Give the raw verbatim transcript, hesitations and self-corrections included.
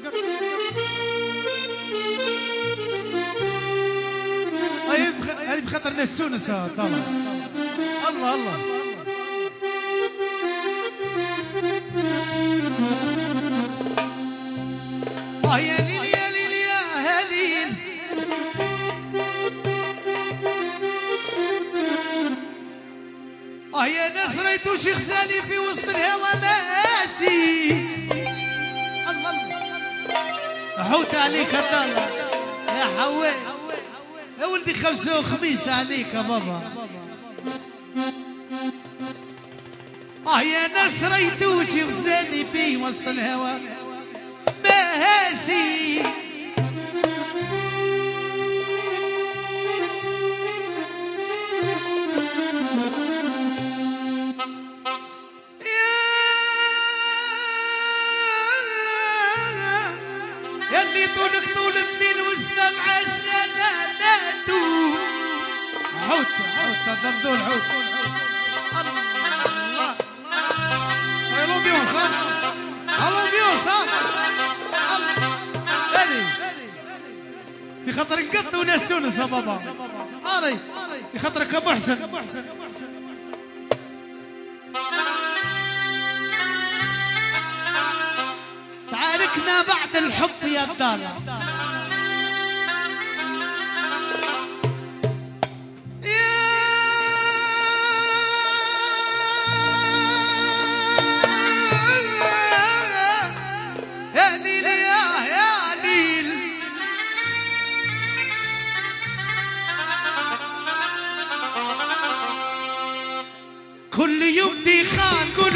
هذه بخاطر ناس تونس طبعا. الله الله اه يا ليل يا ليل يا هليل اه يا ناس ريتو شيخ سالي في وسط الهوى ماشي. الله الله حوت عليك طالع يا حواس يا ولدي، خمسة وخميس عليك يا بابا. اه يا ناس ريتو شيخ سالي في وسط الهوى ماشي. يلي طولك طول الليل والسما معسلة نادو حوت حوت دردول حوت. الله الامبيونس الامبيونس هذه في خاطر نقط وناس تونس يا بابا. هذه في خاطرك ابو حسن. تعاركنا بعد الحب يا الدالة يا ليل يا يا ليل. كل يوم دخان كل